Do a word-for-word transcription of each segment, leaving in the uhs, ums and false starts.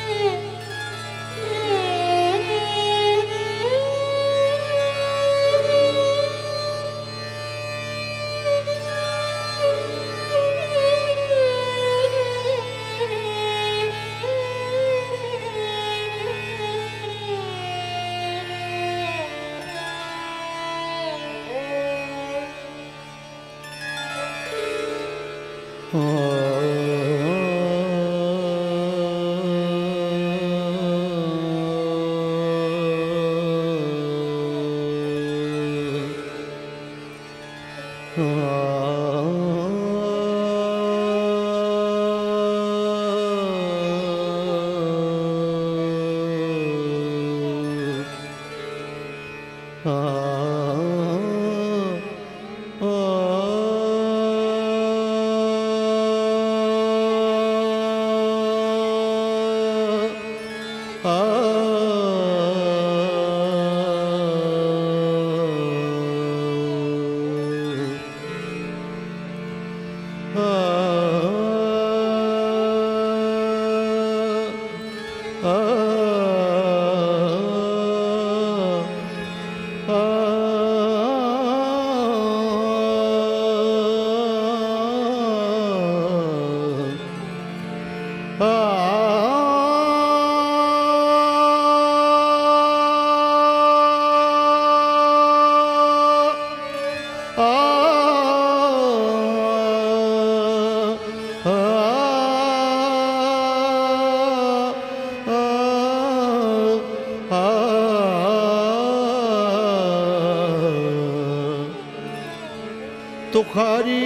तुखारी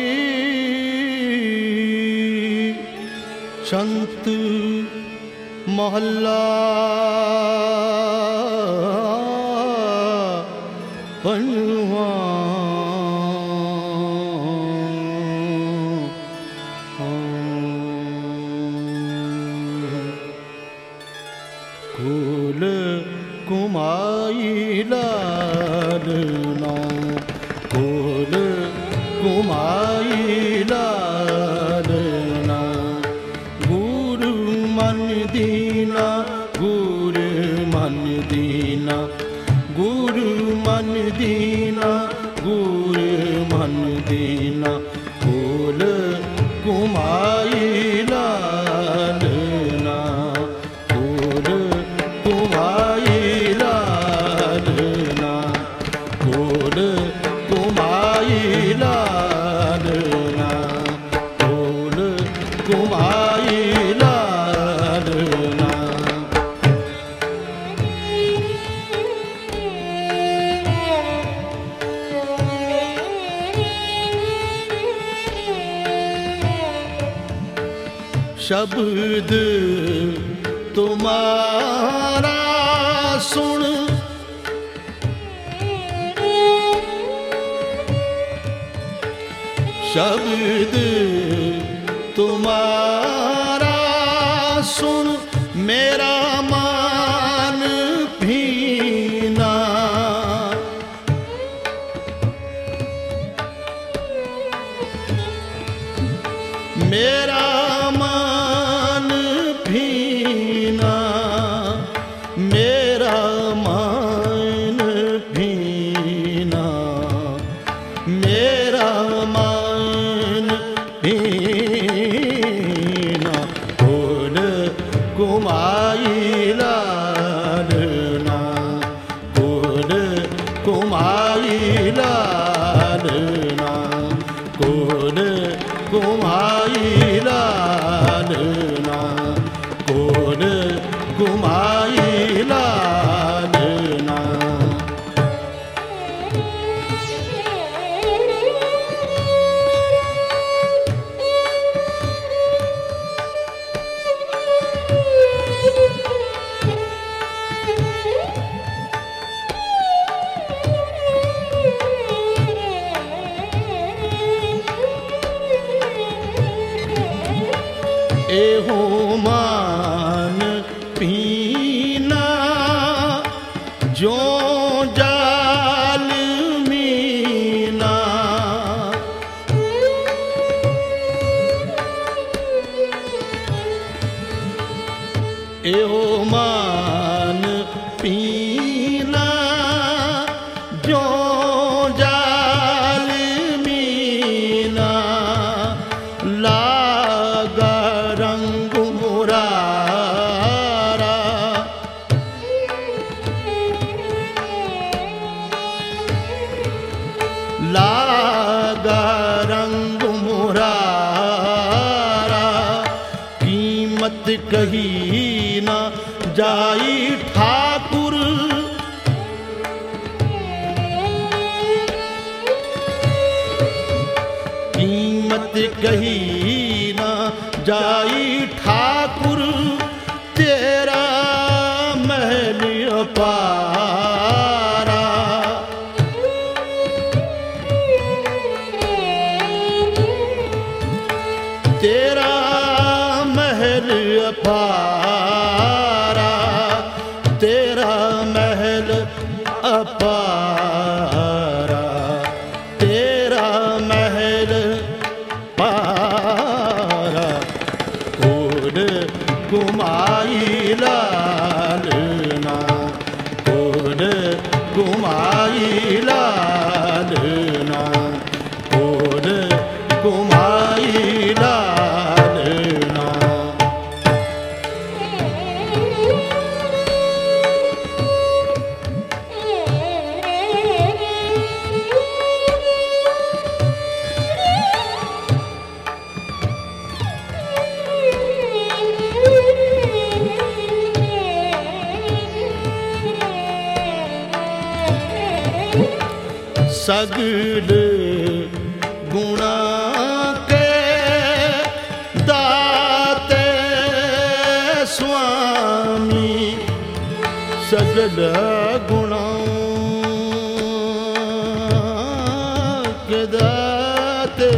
संत मोहल्ला बनवा कुल कुमाई लालना कुल कुमाई लालना गुरु मन दीना गुरु मन दीना गुरु मन दीना गुरु मन दीना कुल कुमाई लालना कुल कुमाई लालना कुल कुमाई लालना कुल कुमाई लालना। शब्द तुम्हारा सुन शब्द तुम्हारा सुन मेरा मान भीना मेरा मान भीना मेरा मान भीना मेरा मान भीना कुल कुमाई लालना कुल कुमाई लालना कुल कुमाई लालना कुल कुमाई लालना। एहो मान पी एहो मान पीना जो जाल मीना लागा रंग मुरारा लागा रंग मुरारा कीमत कही ना जाई ठाकुर कीमत कही ना जाई ठाकुर तेरा महल अपारा तेरा महल अपारा तेरा महल अपारा तेरा महल पारा कोड कुमाई लालना कोड कुमाई लालना कोड कुमाई लालना सगल गुणा के दाते स्वामी सगल गुणा के दाते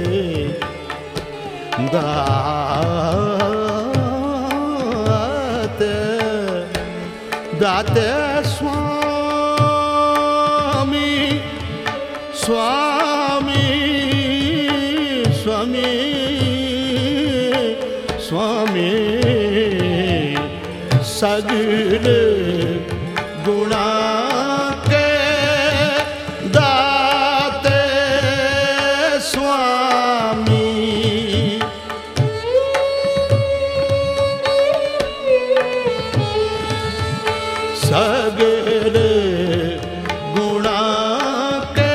दाते दाते स्वामी स्वामी स्वामी स्वामी सगल गुणा के दाते स्वामी सगल गुणा के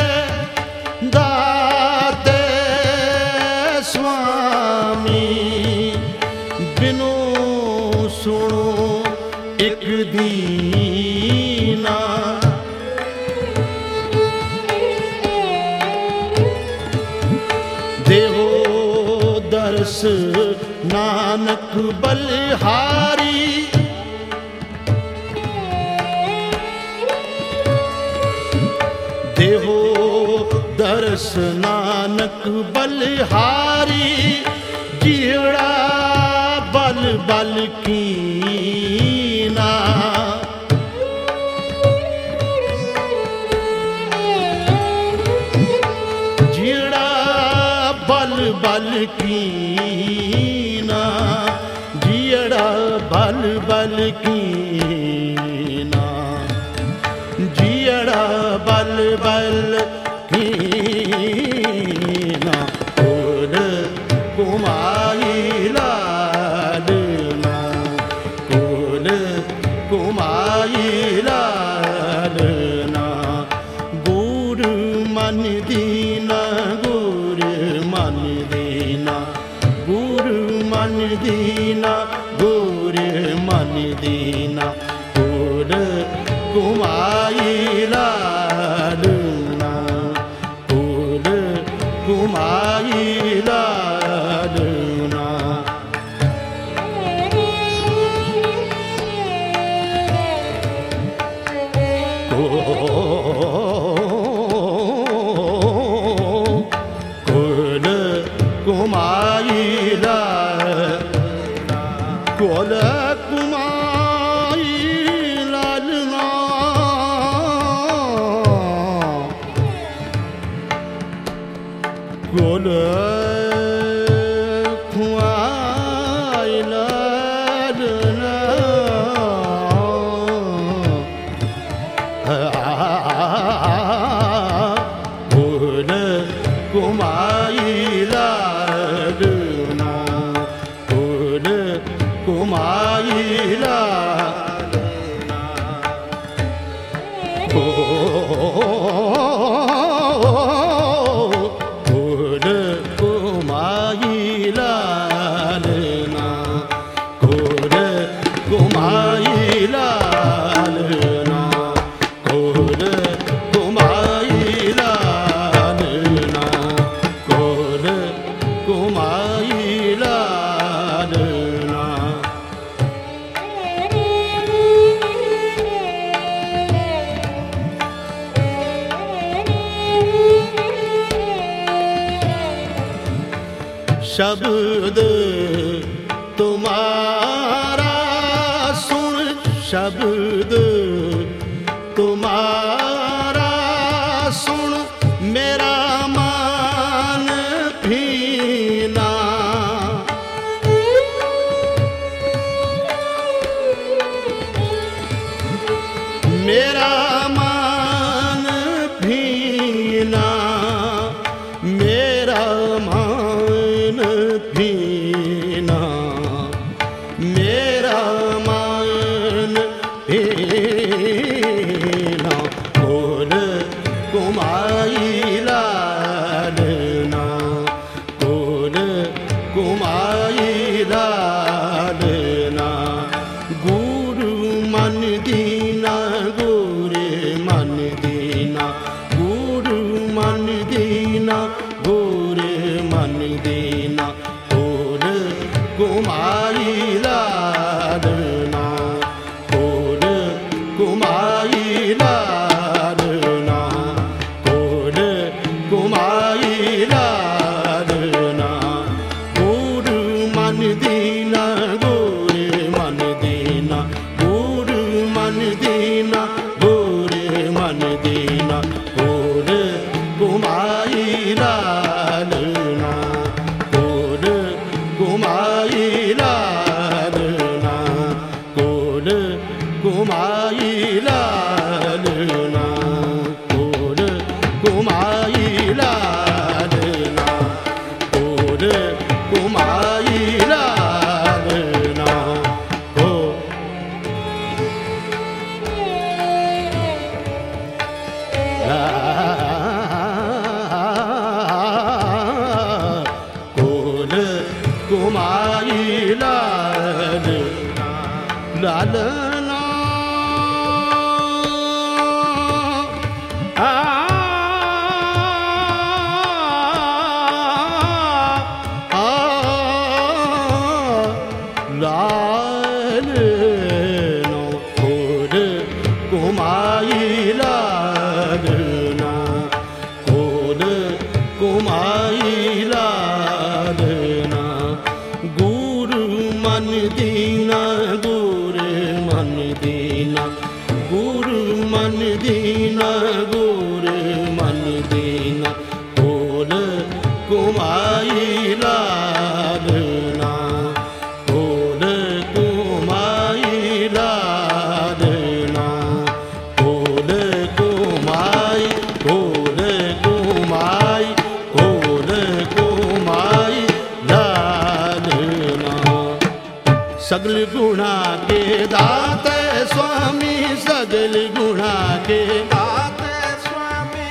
दाते स्वामी बिनु सुनो एक दीना देहो दर्श नानक बलिहारी देहो दर्श नानक बलिहारी जीड़ा बल बल कीना जीड़ा बल बल कीना जीड़ा बल बल कीना जीड़ा बल बल कीना कोड कुमाई लालना कोड कुमाई लालना गुर मन दीना गुर मन दीना गुर मन दीना गुर मन दीना कोड कुमाई लालना कोड कुमाई लालना कोड कुमाई लालना कोड कुमाई लालना कोड कुमाई लालना लालना कोल कुमाई लालना कोल कुमाई लालना कोल कुमाई लालना कोल कुमाई लालना शब्द तुम्हारा सुन शब्द तुम्हारा सुन मेरा मान भीना मेरा मान भीना मेरा मान भीना मेरा मान भीना कोल कुमाई लालना कोल कुमाई लालना गुरु मन दीना गुरे मन दीना गुरु मन दीना गुरे मन दीना कोल कुमाई लालना कोल कुमाई लालना कोल कुमाई लालना गुरु मन दीना गुरे मन दीना गुरु मन दीना गुरे मन दीना कोल कुमाई लालना कोल कुमाई लालना कोल कुमाई लालना कोल कुमाई लालना कोल कुमाई लालना हो कोल कुमाई लालना लालना आ आ लालना कोल कुमाई लालना कोल कुमाई लालना गुरु मन दीना गुरे मन दीना गुरु मन दीना गुरे मन दीना कोल कुमाई लालना कोल कुमाई लालना कोल कुमाई कोल कुमाई कोल कुमाई लालना सगल गुणा के दाते स्वामी सगल गुणा के दाते स्वामी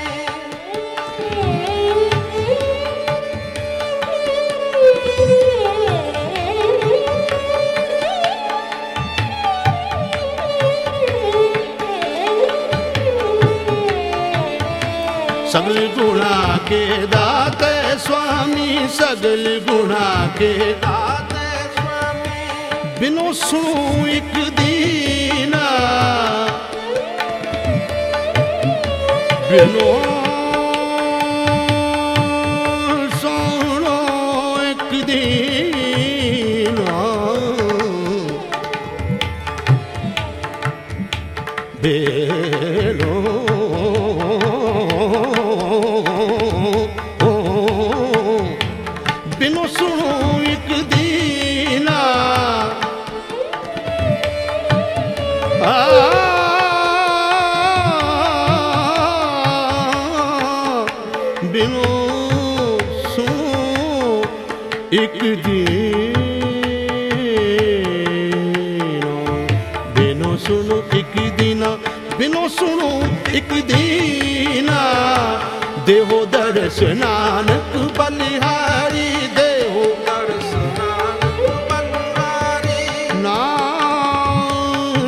सगल गुणा के दाते स्वामी सगल गुणा के दाते स्वामी बिनो सू एक दीना बिनो सोनो एक दीना बेलो बिनो सुनो एक दीना आ बिनो सुनो एक दीना बिनो सुनो एक दीना बिनो सुनो एक दीना देहो दर्श नानक बलिहारी देहो दर्श नानक बलिहारी नाम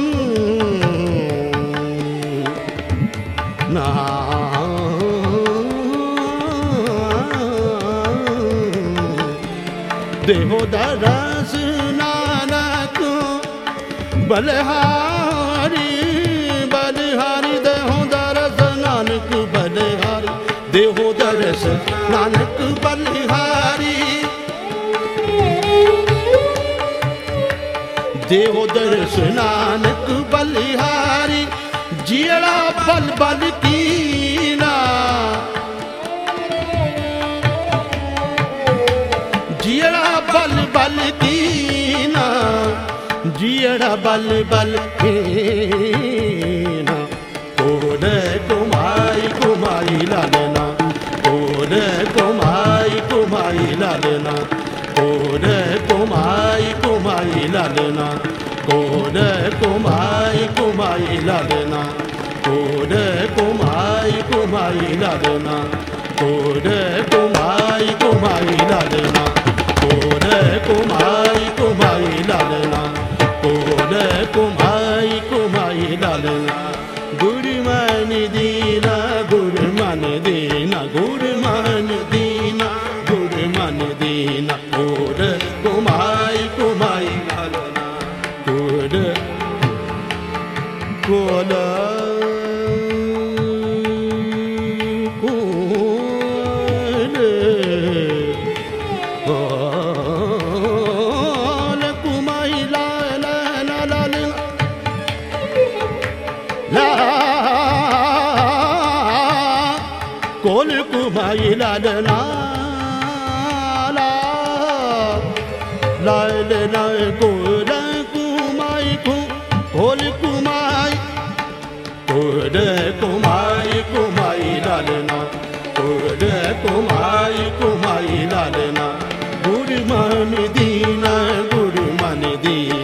देहो दर्श नानक बलिहारी बलिहारी देहो दर्श नानक बलिहारी देहो दर्श नानक बलिहारी देहो दर्श नानक बलिहारी जियड़ा बल बल कीना जियड़ा बल बल कीना जियड़ा बल बल कीना कोने कुमाई कुमाई लालना कोने कुमाई कुमाई लालना कोने कुमाई कुमाई लालना कोने कुमाई कुमाई लालना कोने कुमाई कुमाई लालना कोने कुमाई कुमाई लालना कोने कुमाई कुमाई लालना कोने कुमाई कुमाई लालना गुरुमान दीना गुरुमान दीना गुरुमान दीना गुरुमान दीना कोने कुमाई कुमाई लालना कोने कोला कोल कुमाई लालना ला लालना कोल कुमाई को कोल कुमाई कोल कुमाई कुमाई लालना कोल कुमाई कुमाई लालना गुरुमान दीना गुरुमान दीना